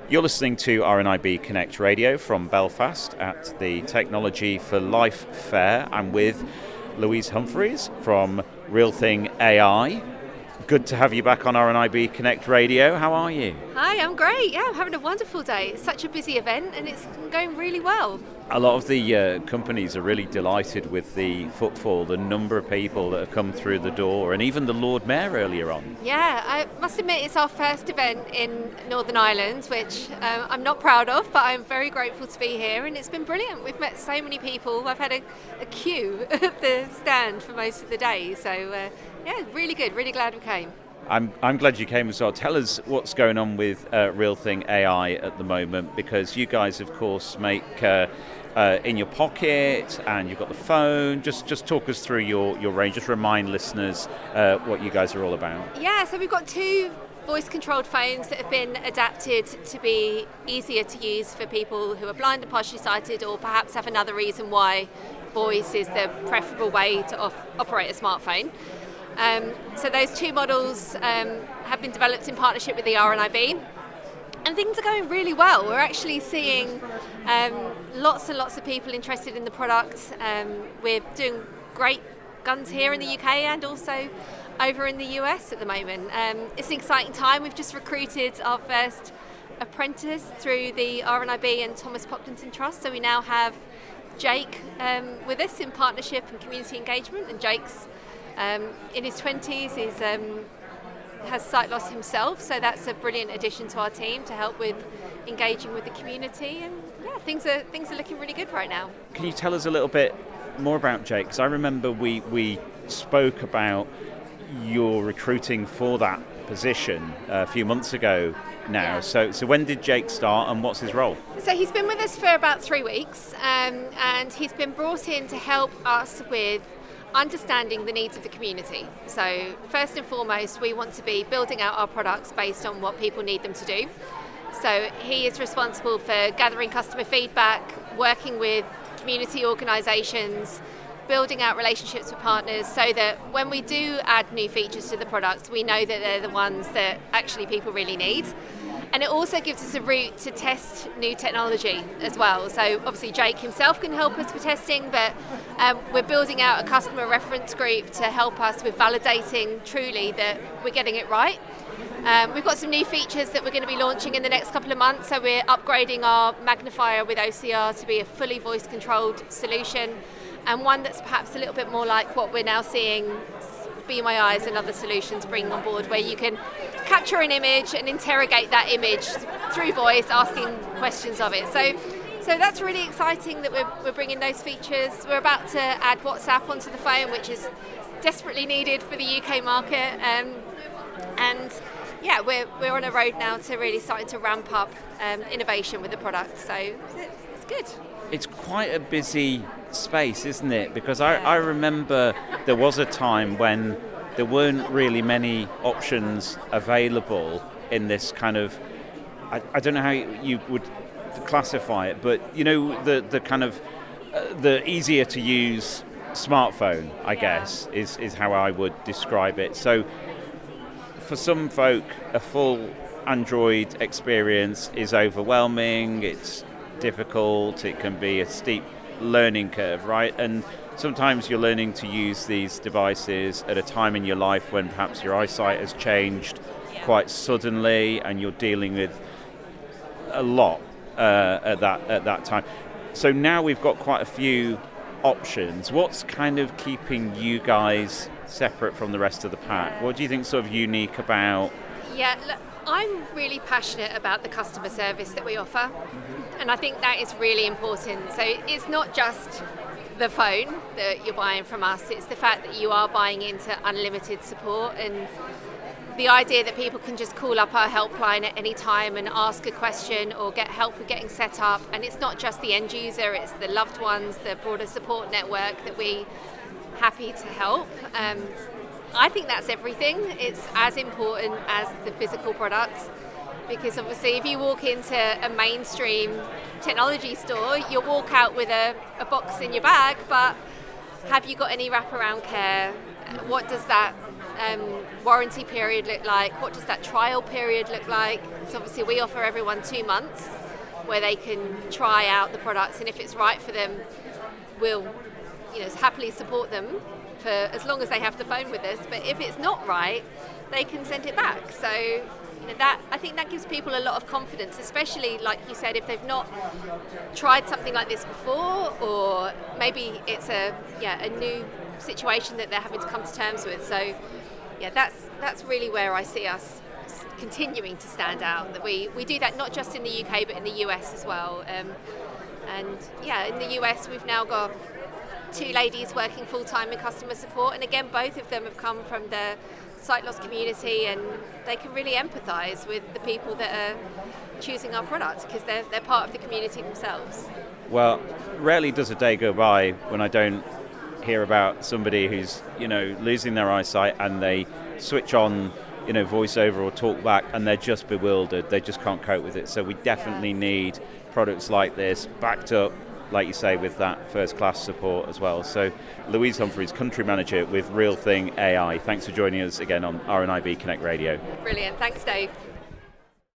You're listening to RNIB Connect Radio from Belfast at the Technology for Life Fair. I'm with Louise Humphreys from Real Thing AI. Good to have you back on RNIB Connect Radio. How are you? Hi, I'm great. Yeah, I'm having a wonderful day. It's such a busy event and it's going really well. A lot of the companies are really delighted with the footfall, the number of people that have come through the door, and even the Lord Mayor earlier on. Yeah, I must admit it's our first event in Northern Ireland, which I'm not proud of, but I'm very grateful to be here, and it's been brilliant. We've met so many people. I've had a queue at the stand for most of the day, so yeah, really good, really glad we came. I'm glad you came as well. Tell us what's going on with Real Thing AI at the moment, because you guys, of course, make in your pocket and you've got the phone. Just talk us through your range. Just remind listeners what you guys are all about. Yeah, so we've got two voice-controlled phones that have been adapted to be easier to use for people who are blind and partially sighted, or perhaps have another reason why voice is the preferable way to operate a smartphone. So those two models have been developed in partnership with the RNIB, and things are going really well. We're actually seeing lots and lots of people interested in the product. We're doing great guns here in the UK and also over in the US at the moment. It's an exciting time. We've just recruited our first apprentice through the RNIB and Thomas Pocklington Trust, so we now have Jake with us in partnership and community engagement, and Jake's in his 20s, he's has sight loss himself, so that's a brilliant addition to our team to help with engaging with the community, and yeah, things are looking really good right now. Can you tell us a little bit more about Jake? Because I remember we spoke about your recruiting for that position a few months ago now. Yeah. So when did Jake start and what's his role? So he's been with us for about 3 weeks, and he's been brought in to help us with understanding the needs of the community. So first and foremost, we want to be building out our products based on what people need them to do. So he is responsible for gathering customer feedback, working with community organisations, building out relationships with partners, so that when we do add new features to the products, we know that they're the ones that actually people really need. And it also gives us a route to test new technology as well. So obviously Jake himself can help us with testing, but we're building out a customer reference group to help us with validating truly that we're getting it right. We've got some new features that we're going to be launching in the next couple of months. So we're upgrading our magnifier with OCR to be a fully voice-controlled solution, and one that's perhaps a little bit more like what we're now seeing Be My Eyes and other solutions bringing on board, where you can capture an image and interrogate that image through voice, asking questions of it. So that's really exciting that we're bringing those features. We're about to add WhatsApp onto the phone, which is desperately needed for the UK market. And yeah, we're on a road now to really starting to ramp up innovation with the product. So it's good. It's quite a busy space, isn't it? Because I remember there was a time when there weren't really many options available in this kind of, I don't know how you would classify it, but you know, the kind of the easier to use smartphone, I guess, is how I would describe it. So for some folk, a full Android experience is overwhelming, it's difficult, it can be a steep learning curve, right? And sometimes you're learning to use these devices at a time in your life when perhaps your eyesight has changed quite suddenly, and you're dealing with a lot at that time. So now we've got quite a few options. What's kind of keeping you guys separate from the rest of the pack? What do you think's sort of unique about? Yeah, look, I'm really passionate about the customer service that we offer, and I think that is really important. So it's not just the phone that you're buying from us, it's the fact that you are buying into unlimited support, and the idea that people can just call up our helpline at any time and ask a question or get help with getting set up. And it's not just the end user, it's the loved ones, the broader support network that we happy to help. I think that's everything. It's as important as the physical product, because obviously if you walk into a mainstream technology store, you'll walk out with a box in your bag, but have you got any wraparound care? What does that warranty period look like? What does that trial period look like? So obviously we offer everyone 2 months where they can try out the products, and if it's right for them, we'll happily support them for as long as they have the phone with us. But if it's not right, they can send it back. So that, I think that gives people a lot of confidence, especially like you said, if they've not tried something like this before, or maybe it's a new situation that they're having to come to terms with. So that's really where I see us continuing to stand out. That we do that not just in the UK but in the US as well. In the US we've now got 2 ladies working full-time in customer support, and again both of them have come from the sight loss community, and they can really empathise with the people that are choosing our products because they're part of the community themselves. Well, rarely does a day go by when I don't hear about somebody who's losing their eyesight and they switch on voiceover or talk back and they're just bewildered, they just can't cope with it. So we definitely need products like this backed up, like you say, with that first class support as well. So Louise Humphreys, Country Manager with Real Thing AI, thanks for joining us again on RNIB Connect Radio. Brilliant, thanks Dave.